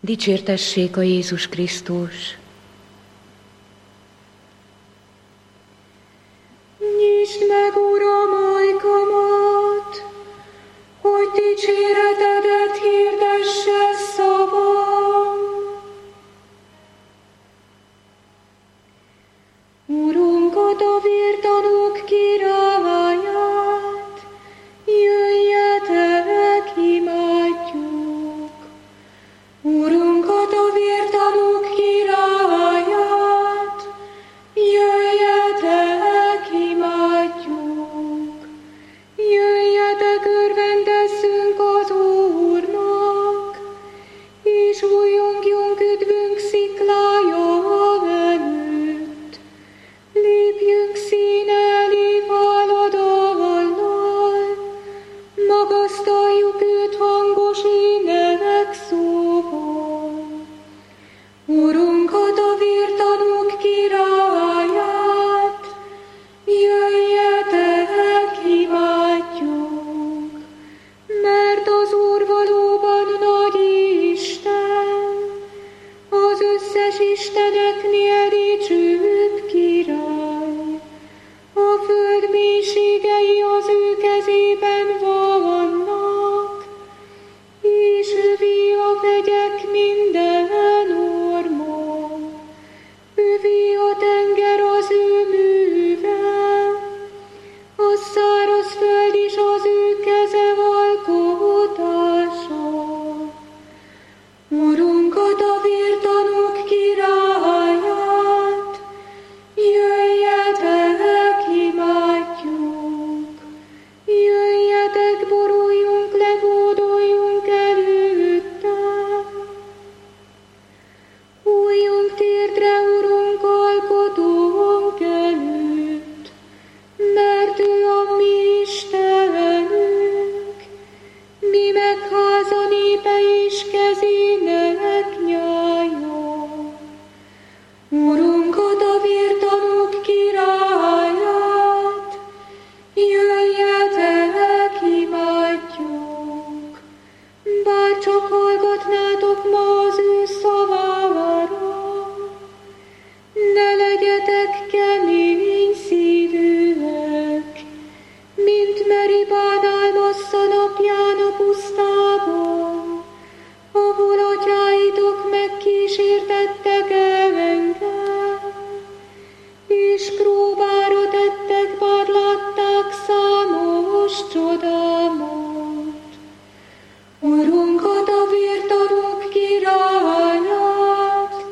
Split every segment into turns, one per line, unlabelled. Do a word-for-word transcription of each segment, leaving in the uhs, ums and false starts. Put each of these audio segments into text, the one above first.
Dicsértessék a Jézus Krisztus!
Nyisd meg, Uram, ajkamat, hogy dicséretedet hirdesse szavam. Urunkat, a vértanúk királyát, jöjjetek, imádjuk. Urunkat, a vértanúk királyát, jöjjetek, imádjuk. Jöjjetek, örvendezzünk az Úrnak, és újjongjunk üdvünk sziklája előtt. Lépjünk színe elé váladallal, magasztaljuk őt hangos ének szóval. Urunkat, a vértanúk királyát, jöjjetek, imádjuk, mert az Úr valóban nagy Isten, az összes isteneknél dicsőbb király. A föld mélységei az ő kezében vannak, és övé a vegyek minden orma. Övé a tenger az ő műve, a száraz föld is az ő keze alkotása. Urunkat, a vértanúk királyát, jöjjetek, imádjuk. Jöjjetek, boruljunk le, hódoljunk előtte. Hújjunk térdre, Urunk, alkotónk előtt, mert ő a mi Istenünk, mi meg háza népe és kezének nyája. Urunkat, a vértanúk királyát, jöjjetek, imádjuk. Bár csak hallgatnátok ma az ő szavára, ne legyetek kemény szívűek, mint Meribán Massza napján a pusztában, ahol atyáitok megkísértettek engem, és próbára tettek, bár látták számos csodámat. Urunkat, a vértanúk királyát,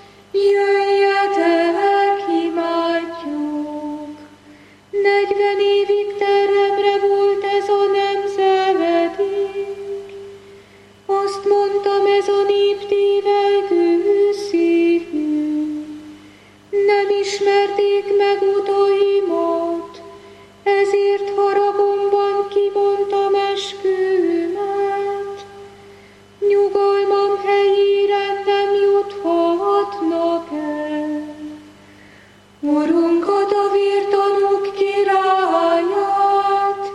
jöjjetek, imádjuk. Negyven évig terhemre volt ez a nemzedék, azt mondtam, ez a nép tévegő szívű. Nem ismerték meg utaimat, ezért haragomban kimondtam eskümet. Nyugalmam helyére nem juthatnak el. Urunkat, a vértanúk királyát,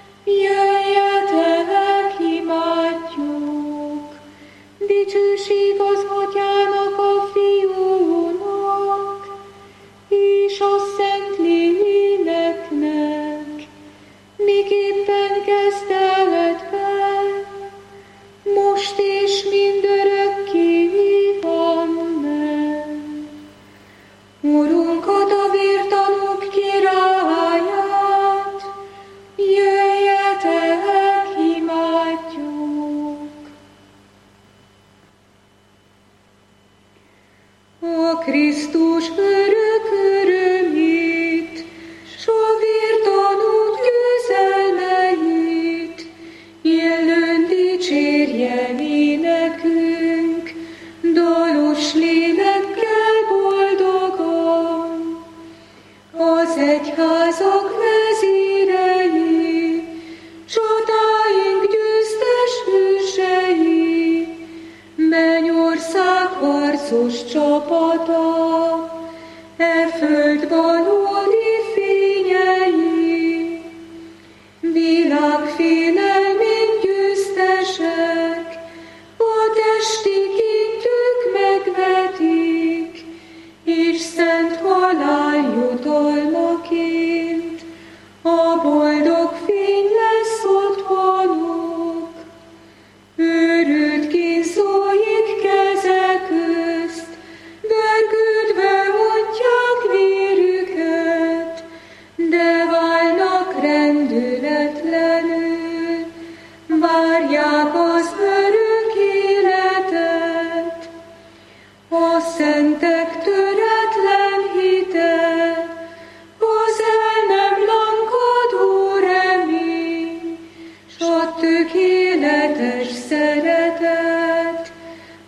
jöjjetek, imádjuk. Dicsőség az Atyának, a Fiúnak, és a Szent Léleknek, miképpen kezdetben, most és mindörökké amen. Urunkat, a vértanúk királyát, jöjjetek, imádjuk. A Krisztus örök örömét, s a vértanúk győzelmeit, illőn dicsérje énekünk, dalos lélekkel boldogan. Az egyházak vezérei, csatáink győztes hősei, mennyország harcos csapata, e föld valódi fényei, világ félelmén győztesek, a testi kint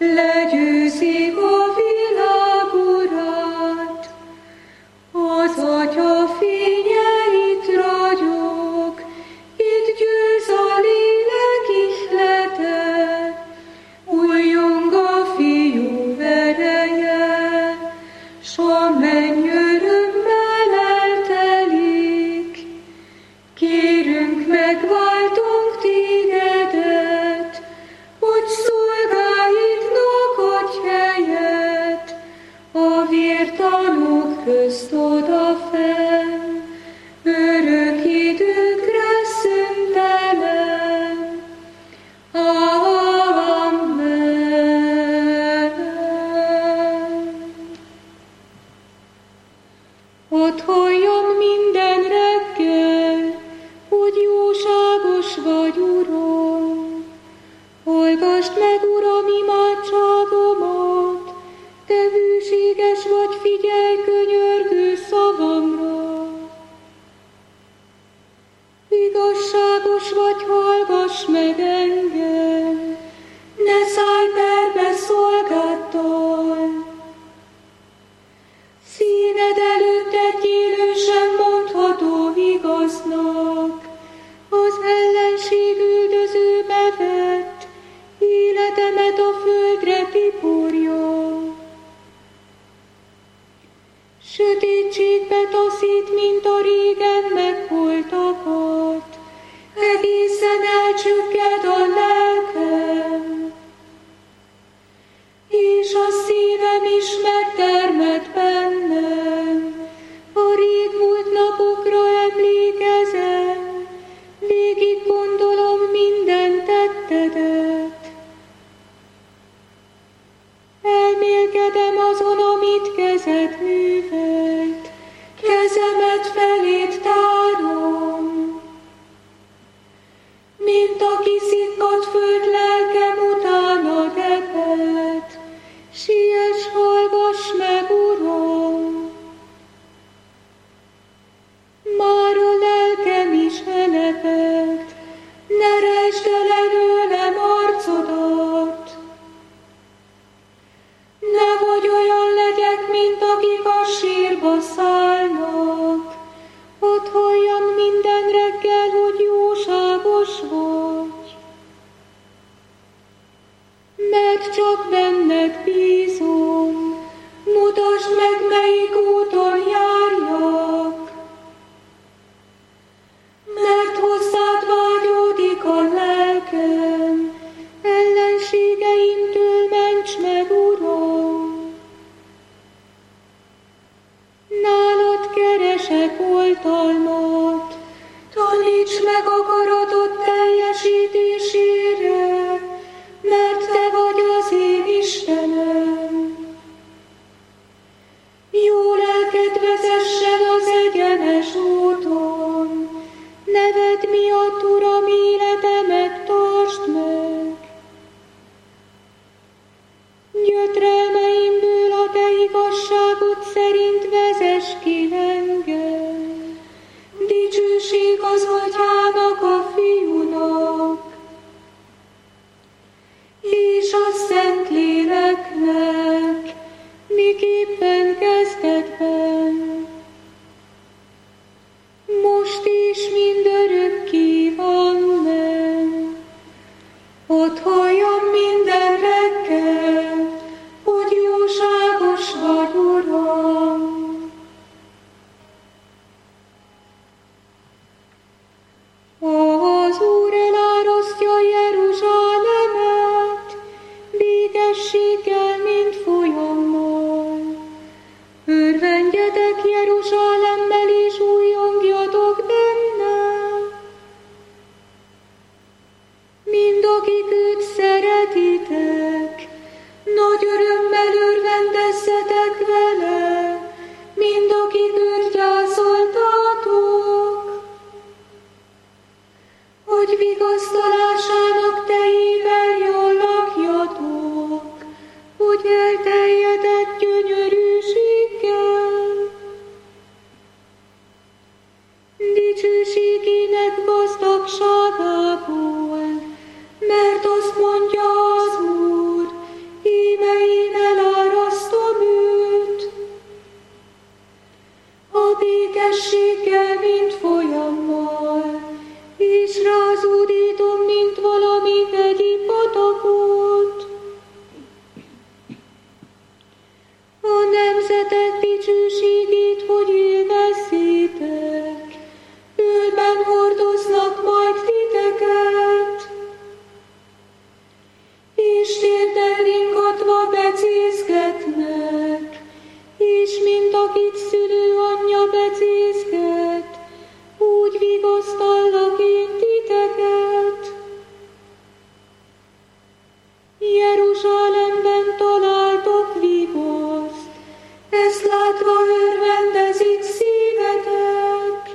legyőzik a világ urát. Az Atya fénye itt ragyog, itt győz a lélek ihlete, újjong a Fiú ereje, s a menny örömmel eltelik. Kérünk, megváltunk Tégedet, hogy szolgáidnak adj helyet, a vértanúk közt odafenn, örök időkre szüntelen. Amen. Ott halljam minden reggel, hogy jóságos vagy, Uram. Hallgasd meg, Uram, imádságomat, te hűséges vagy, figyelj könyörgő szavamra. Igazságos vagy, hallgass meg engem, ne szállj perbe szolgáddal. Színed előtt egy élő sem mondható igaznak, az ellenség üldöző bevett, életemet a földre tiporja. Sötétségbe taszít, mint a régen megholtakat, egészen elcsügged a lelkem, és a szívem is megtermett bennem. A régmúlt napokra emlékezem, végig gondolom minden tettedet. Elmélkedem azon, amit kezed művelt, kezemet felét tárom. Mint a kiszikkadt föld, lelkem utána deped, siess, hallgass meg, Uram! Már a lelkem is eleped, ne rejtsd el előlem arcodat. Nehogy olyan legyek, mint akik a sírba szállnak, ott halljam minden reggel, hogy jóságos vagy. Mert csak benned bízom, mutasd meg, melyik úton járjak. Mert hozzád vágyódik a lelkem, ellenségeimtől ments meg, Uram. Nálad keresek oltalmat, taníts meg akaratod teljesítésére, mert te vagy az én Istenem. Jó lelked vezessen az egyenes úton, neved miatt, Uram, életemet tartsd meg. Gyötrelmeimből a te igazságod szerint vezess ki engem. Dicsőség az Atyának, a Fiúnak, és a Szentléleknek, miképpen kezdetben, most is mindörökké. Amen. Ott halljam minden reggel, hogy jóságos vagy, Uram. Az Úr elárasztja Jeruzsálemet, békességgel, mint folyammal. Örvendjetek Jeruzsálemmel, és újjongjatok benne. Mind akik őt szeretitek, nagy örömmel örvendezzetek vele, mind akik őt gyászoltátok, hogy vigasztalásának tejével jól lakjatok, akit szülő anyja becézget, úgy vigasztallak én titeket. Jeruzsálemben találtok vigaszt, ezt látva örvendezik szívetek.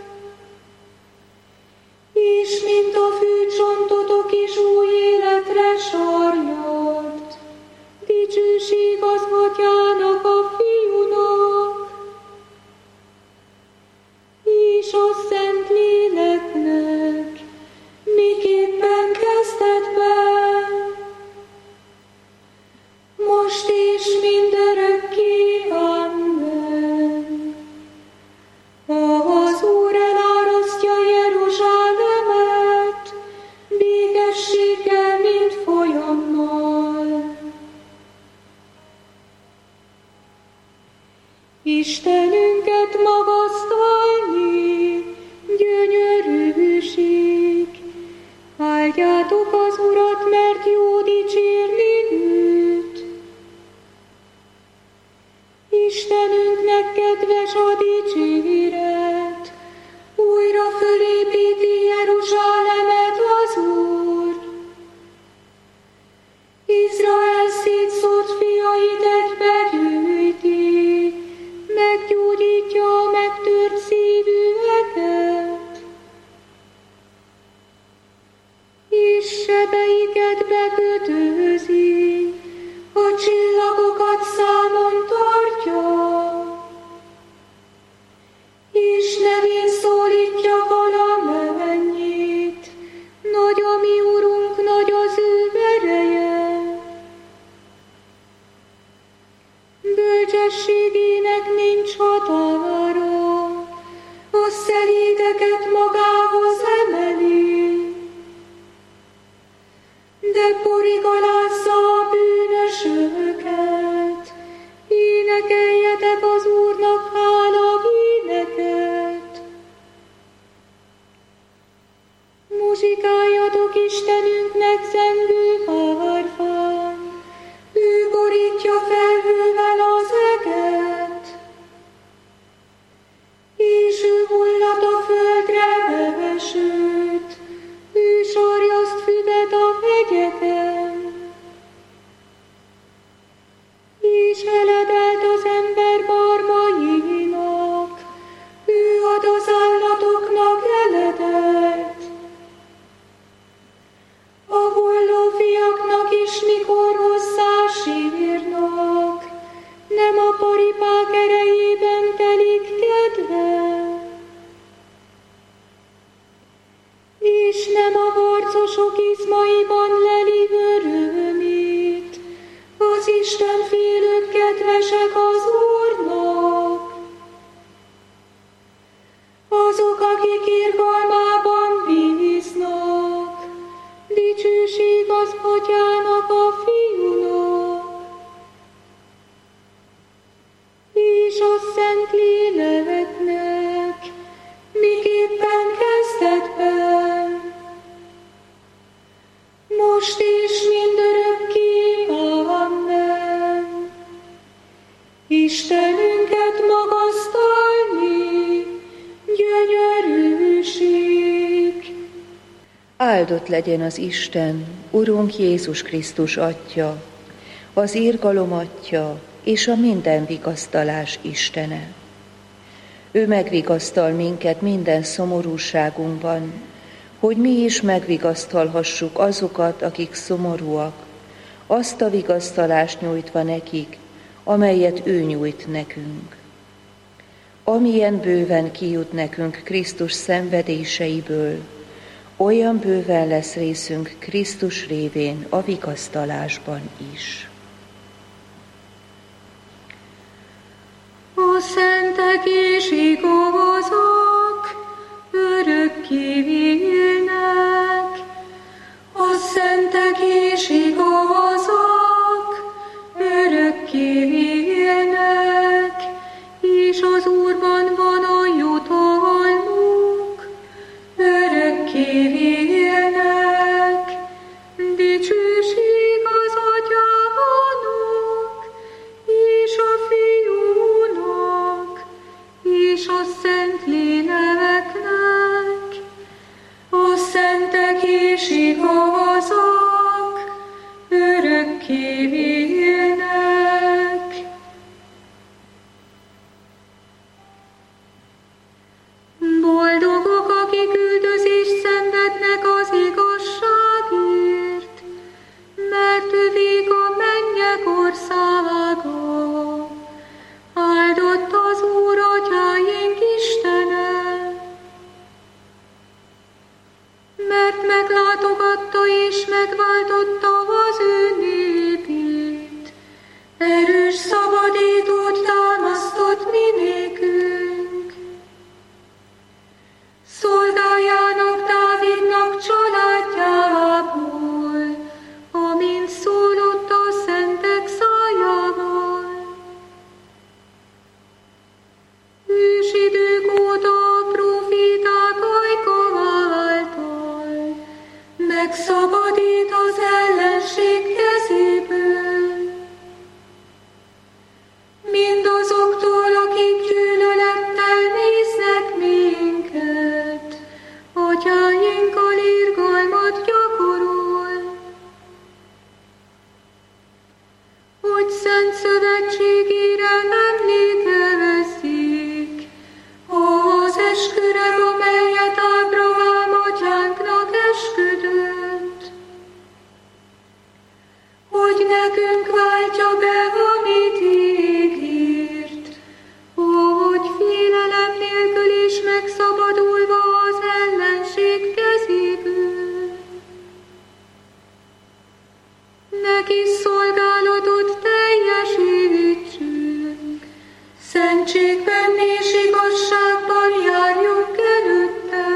És mint a fűcsontotok is új életre sarjad, dicsőség az Atyának, a Fiúnak, és a Szentléleknek, miképpen kezdetben, most és mindörökké. Amen. Az Úr elárasztja Jeruzsálemet, békességgel, mint folyammal. Istenünket magasztalni, gyönyörűség. Áldjátok az Urat, mert jó dicsérni őt. Istenünknek kedves a dicséret, újra fölépíti Jeruzsálemet az Úr. Izrael szétszórt fiait egybegyűjti, meggyógyítja a megtört szívűeket, és sebeiket bekötőzi, a csillagokat számon tartja, és nevén szólítja valamennyit. Nagy a mi Urunk, nagy az ő ereje. Bölcsességének nincs határa, a szelídeket magához emeli, de porigalázza a bűnösöket. Énekeljetek az Úrnak hála éneket. Muzsikáljatok Istenünknek zengő hárfán, ő borítja felhővel az eget, és ő hullat a földre esőt, ő sarjaszt füvet a hegyeken, és eledelt az ember barmainak, ő ad az állatoknak eledet. A holló fiaknak is, mikor hozzá sírnak, nem a paripák erejében telik kedve, és nem a harcosok izmaiban leli örömét. Az Isten félők kedvesek az Úrnak, azok, akik irgalmában bíznak. Dicsőség az Atyának, a Fiúnak, és a Szentléleknek, miképpen kezdetben, most és mindörökké. Amen. Istenünket magasztalni, gyönyörűség.
Áldott legyen az Isten, Urunk Jézus Krisztus Atya, az irgalom Atya és a minden vigasztalás Istene. Ő megvigasztal minket minden szomorúságunkban, hogy mi is megvigasztalhassuk azokat, akik szomorúak, azt a vigasztalást nyújtva nekik, amelyet ő nyújt nekünk. Amilyen bőven kijut nekünk Krisztus szenvedéseiből, olyan bőven lesz részünk Krisztus révén a vigasztalásban is.
A szentek és igazak örökké élnek, a szentek és igazak örökké élnek, és az Úrban van a jutalmuk, örökké élnek. Dicsőség az Atyának és a Fiúnak hogy szent szövetségére emlékezik, az esküre, amelyet Ábrahám atyánknak esküdött, hogy nekünk váltja be, amit ígért, hogy félelem nélkül is megszabadulva az ellenség kezéből. Neki szolgálatot teljesítsünk, szentségben és igazságban járjunk előtte.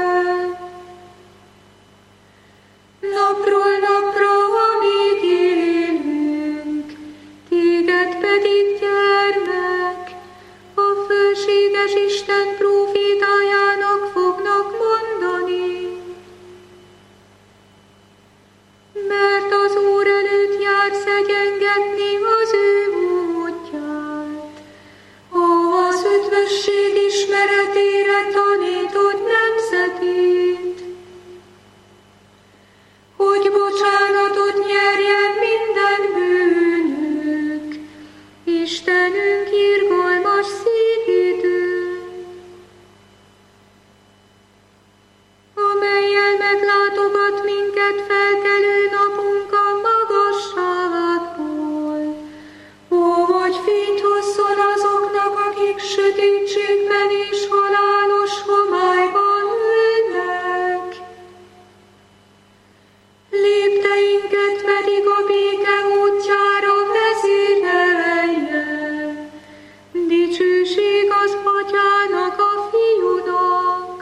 Napról napra, amíg élünk, téged pedig, gyermek, a fölséges Isten prófétájának fognak mondani. Mert az Úr előtt jársz egyengetni az ő útját, az üdvösség ismeretére tanítod nemzetét, hogy bocsánatot nyerjen minden bűnük, Istenünk irgalmas szívidő, amellyel meglátogat minket felkelő napunk a magasságból, ó, hogy fényt hozzon azoknak, akik sötétségben és halálos homályban ülnek. Lépteinket pedig a béke útjára vezérelje. Dicsőség az Atyának, a Fiúnak,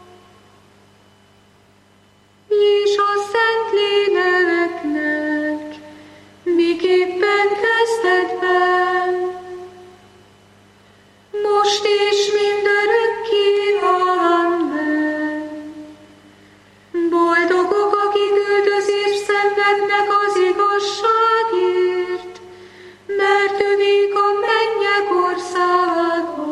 és a Szentléleknek, miképpen kezdetben, most és mindörökké. Amen. Boldogok, akik üldözést szenvednek az igazságért, mert övék a mennyek országa.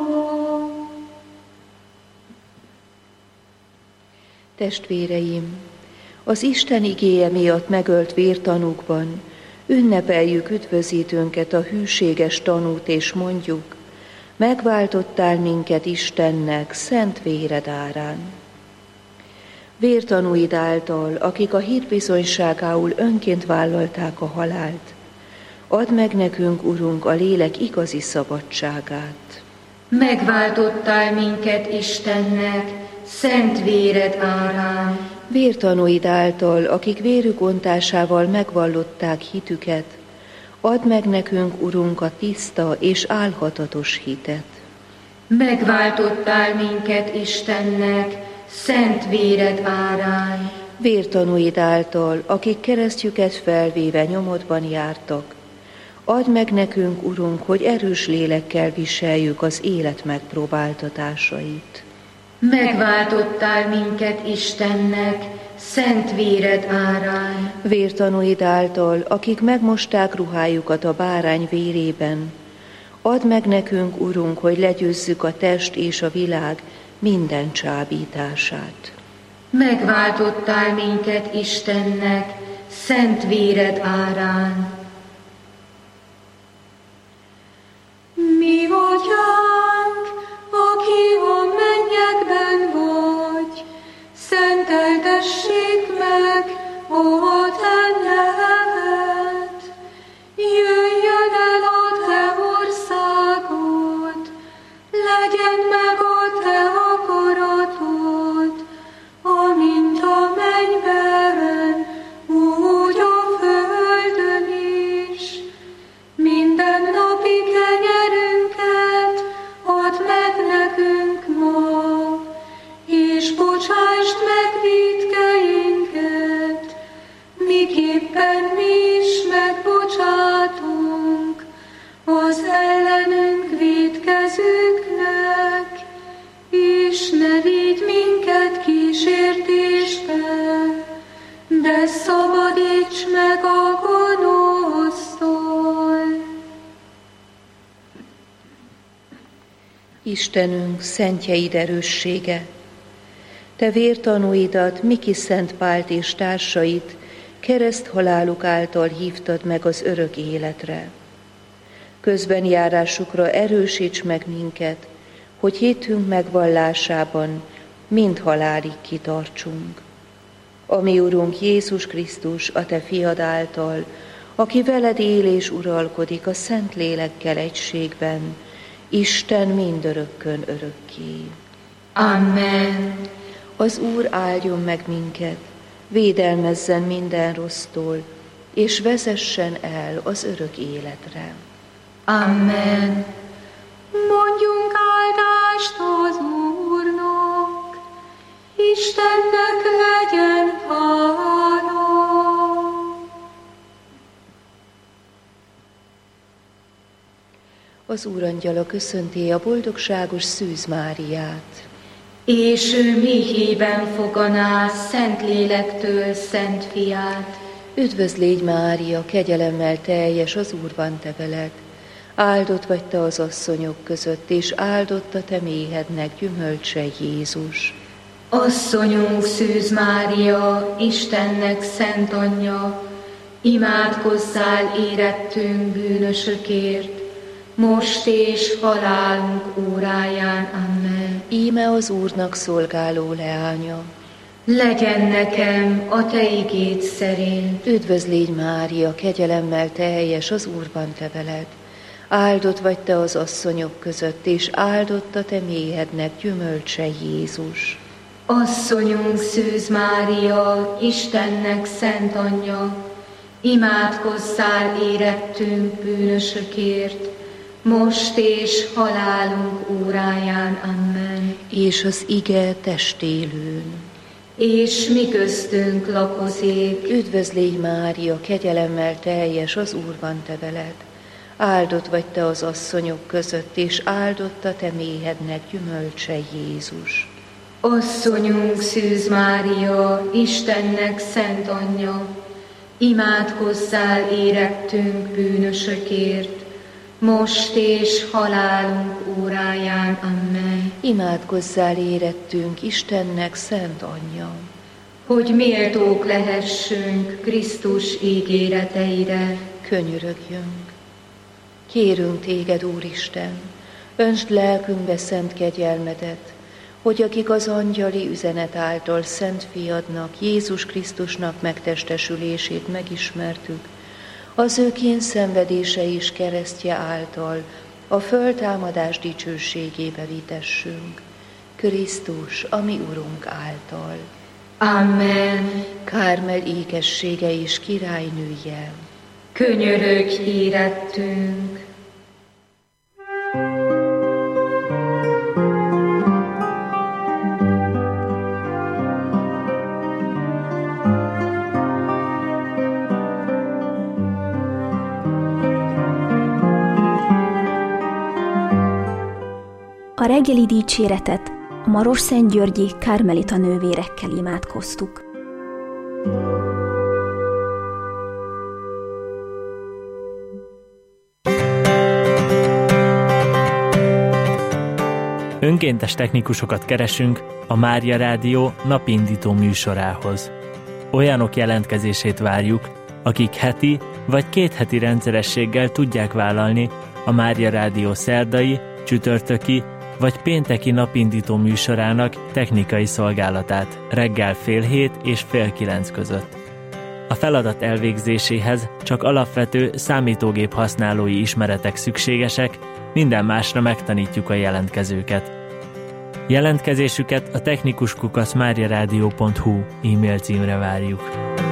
Testvéreim, az Isten igéje miatt megölt vértanúkban ünnepeljük üdvözítőnket, a hűséges tanút, és mondjuk: megváltottál minket Istennek szent véred árán. Vértanúid által, akik a hit bizonyságául önként vállalták a halált, add meg nekünk, Urunk, a lélek igazi szabadságát.
Megváltottál minket Istennek szent véred árán.
Vértanúid által, akik vérük ontásával megvallották hitüket, add meg nekünk, Urunk, a tiszta és álhatatos hitet.
Megváltottál minket Istennek szent véred árán.
Vértanúid által, akik keresztjüket felvéve nyomodban jártak, add meg nekünk, Urunk, hogy erős lélekkel viseljük az élet megpróbáltatásait.
Megváltottál minket Istennek szent véred árán.
Vértanúid által, akik megmosták ruhájukat a bárány vérében, add meg nekünk, Urunk, hogy legyőzzük a test és a világ minden csábítását.
Megváltottál minket Istennek szent véred árán.
Mi Atyánk, aki a mennyekben vagy, szenteltessék meg a te neved. Jöjjön el a te országod, legyen meg a te akaratod, amint a mennyben, úgy a földön is. Minden napi kenyerünket add meg nekünk ma, és bocsásd meg vétkeinket, miképpen mi is megbocsátunk az ellenünk vétkezőknek, és ne vigy minket kísértésbe, de szabadíts meg a gonosztól.
Istenünk, szentjeid erőssége, te vértanúidat, Miki Szent Pált és társait kereszthaláluk által hívtad meg az örök életre. Közben járásukra erősíts meg minket, hogy hitünk megvallásában mind halálig kitartsunk. A mi Urunk Jézus Krisztus, a Te fiad által, aki veled él és uralkodik a Szent Lélekkel egységben, Isten mindörökkön örökké.
Amen.
Az Úr áldjon meg minket, védelmezzen minden rossztól, és vezessen el az örök életre.
Amen.
Mondjunk áldást az Úrnak, Istennek legyen hála.
Az Úrangyala köszönti a boldogságos Szűz Máriát.
És ő méhében foganá Szent Lélektől Szent Fiát.
Üdvözl légy, Mária, kegyelemmel teljes, az Úr van te veled. Áldott vagy te az asszonyok között, és áldott a te méhednek gyümölcse Jézus.
Asszonyunk Szűz Mária, Istennek szent anyja, imádkozzál érettünk bűnösökért, most és halálunk óráján. Amen.
Íme az Úrnak szolgáló leánya.
Legyen nekem a te igéd szerint.
Üdvözl légy, Mária, kegyelemmel teljes, az Úr van te veled. Áldott vagy te az asszonyok között, és áldott a te méhednek gyümölcse Jézus.
Asszonyunk Szűz Mária, Istennek szent anyja, imádkozzál érettünk bűnösökért, most és halálunk óráján. Amen.
És az ige testélőn.
És mi köztünk lakozék.
Üdvözl légy, Mária, kegyelemmel teljes, az Úr van te veled. Áldott vagy te az asszonyok között, és áldott a te méhednek gyümölcse Jézus.
Asszonyunk Szűz Mária, Istennek szent anyja, imádkozzál érettünk bűnösökért, most és halálunk óráján. Amen.
Imádkozzál érettünk Istennek szent anyja,
hogy méltók lehessünk Krisztus ígéreteire.
Könyörögjünk. Kérünk téged, Úristen, öntsd lelkünkbe szent kegyelmedet, hogy akik az angyali üzenet által Szent Fiadnak, Jézus Krisztusnak megtestesülését megismertük, az ő kényszenvedése és keresztje által a föltámadás dicsőségébe vitessünk. Krisztus, a mi Urunk által.
Amen.
Kármel ékessége és királynője,
könyörögj érettünk.
A reggeli dicséretet a Marosszentgyörgyi Kármelita nővérekkel imádkoztuk.
Önkéntes technikusokat keresünk a Mária Rádió napindító műsorához. Olyanok jelentkezését várjuk, akik heti vagy két heti rendszerességgel tudják vállalni a Mária Rádió szerdai, csütörtöki vagy pénteki napindító műsorának technikai szolgálatát reggel fél hét és fél kilenc között. A feladat elvégzéséhez csak alapvető számítógép használói ismeretek szükségesek, minden másra megtanítjuk a jelentkezőket. Jelentkezésüket a technikus kukac máriaradio pont hu e-mail címre várjuk.